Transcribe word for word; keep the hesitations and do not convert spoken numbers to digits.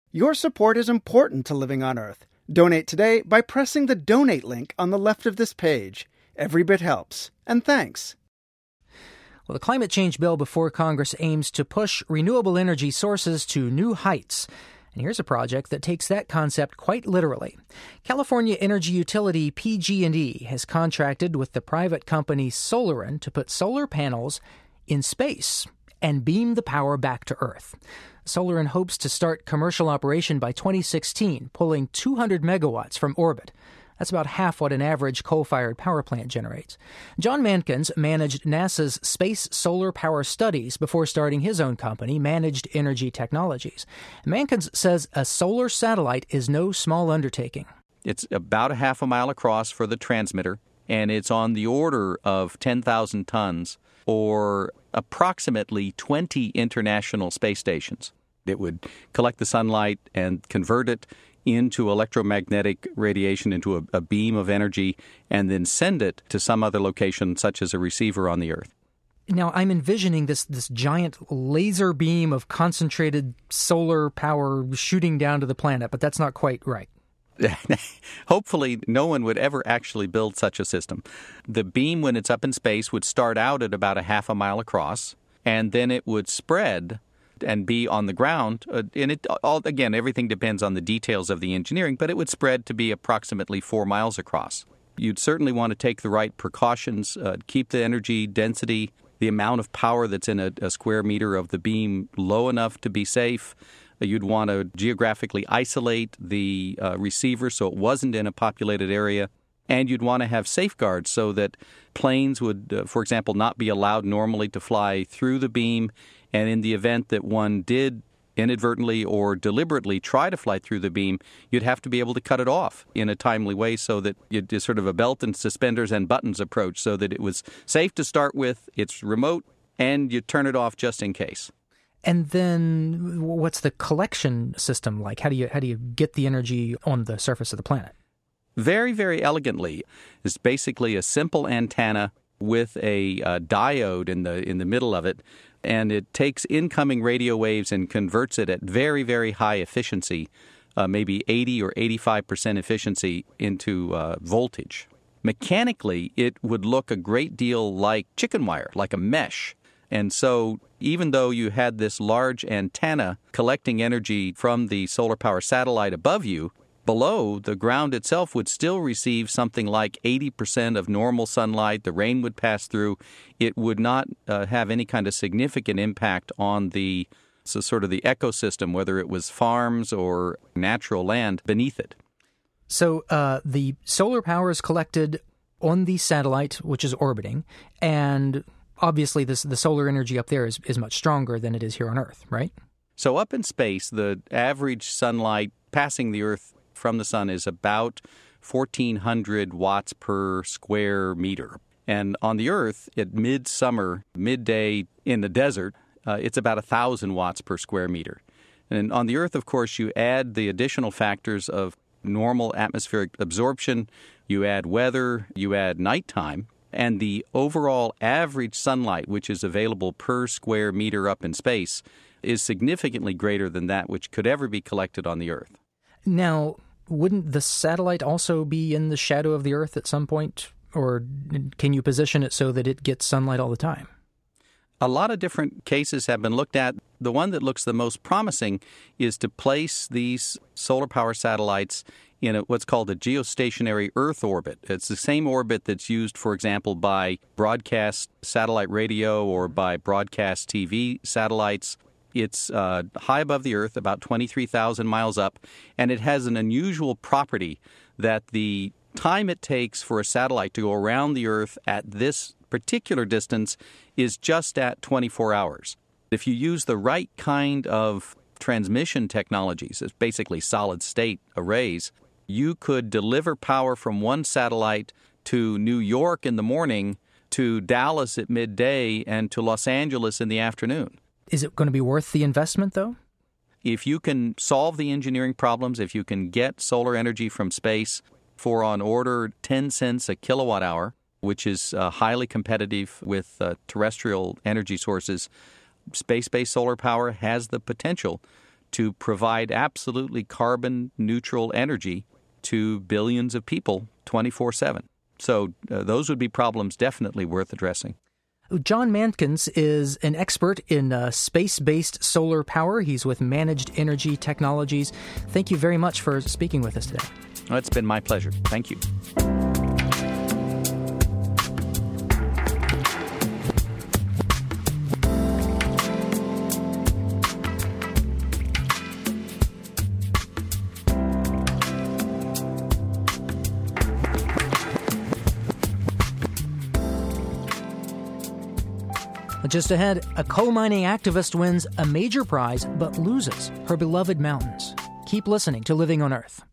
Your support is important to Living on Earth. Donate today by pressing the donate link on the left of this page. Every bit helps. And thanks. Well, the climate change bill before Congress aims to push renewable energy sources to new heights. And here's a project that takes that concept quite literally. California energy utility P G and E has contracted with the private company Solarin to put solar panels in space and beam the power back to Earth. Solarin hopes to start commercial operation by twenty sixteen, pulling two hundred megawatts from orbit. That's about half what an average coal-fired power plant generates. John Mankins managed NASA's Space Solar Power Studies before starting his own company, Managed Energy Technologies. Mankins says a solar satellite is no small undertaking. It's about a half a mile across for the transmitter, and it's on the order of ten thousand tons, or approximately twenty international space stations. It would collect the sunlight and convert it into electromagnetic radiation, into a, a beam of energy, and then send it to some other location, such as a receiver on the Earth. Now, I'm envisioning this this giant laser beam of concentrated solar power shooting down to the planet, but that's not quite right. Hopefully, no one would ever actually build such a system. The beam, when it's up in space, would start out at about a half a mile across, and then it would spread and be on the ground. Uh, and it all again, everything depends on the details of the engineering, but it would spread to be approximately four miles across. You'd certainly want to take the right precautions, uh, keep the energy density, the amount of power that's in a, a square meter of the beam low enough to be safe. You'd want to geographically isolate the uh, receiver so it wasn't in a populated area. And you'd want to have safeguards so that planes would, uh, for example, not be allowed normally to fly through the beam. And in the event that one did inadvertently or deliberately try to fly through the beam, you'd have to be able to cut it off in a timely way so that you'd do sort of a belt and suspenders and buttons approach so that it was safe to start with, it's remote, and you turn it off just in case. And then what's the collection system like? How do you how do you get the energy on the surface of the planet? Very, very elegantly. It's basically a simple antenna with a uh, diode in the in the middle of it, and it takes incoming radio waves and converts it at very, very high efficiency, uh, maybe eighty or eighty-five percent efficiency into uh, voltage. Mechanically, it would look a great deal like chicken wire, like a mesh. And so even though you had this large antenna collecting energy from the solar power satellite above you, below, the ground itself would still receive something like eighty percent of normal sunlight. The rain would pass through. It would not uh, have any kind of significant impact on the so sort of the ecosystem, whether it was farms or natural land beneath it. So uh, the solar power is collected on the satellite, which is orbiting, and obviously this, the solar energy up there is, is much stronger than it is here on Earth, right? So up in space, the average sunlight passing the Earth from the sun is about fourteen hundred watts per square meter. And on the Earth, at midsummer, midday in the desert, uh, it's about one thousand watts per square meter. And on the Earth, of course, you add the additional factors of normal atmospheric absorption, you add weather, you add nighttime, and the overall average sunlight, which is available per square meter up in space, is significantly greater than that which could ever be collected on the Earth. Now, wouldn't the satellite also be in the shadow of the Earth at some point? Or can you position it so that it gets sunlight all the time? A lot of different cases have been looked at. The one that looks the most promising is to place these solar power satellites in a, what's called a geostationary Earth orbit. It's the same orbit that's used, for example, by broadcast satellite radio or by broadcast T V satellites. It's uh, high above the Earth, about twenty-three thousand miles up, and it has an unusual property that the time it takes for a satellite to go around the Earth at this particular distance is just at twenty-four hours. If you use the right kind of transmission technologies, it's basically solid-state arrays, you could deliver power from one satellite to New York in the morning, to Dallas at midday, and to Los Angeles in the afternoon. Is it going to be worth the investment, though? If you can solve the engineering problems, if you can get solar energy from space for on order ten cents a kilowatt hour, which is uh, highly competitive with uh, terrestrial energy sources, space-based solar power has the potential to provide absolutely carbon-neutral energy to billions of people twenty-four seven. So uh, those would be problems definitely worth addressing. John Mankins is an expert in uh, space-based solar power. He's with Managed Energy Technologies. Thank you very much for speaking with us today. Well, it's been my pleasure. Thank you. Just ahead, a coal mining activist wins a major prize but loses her beloved mountains. Keep listening to Living on Earth.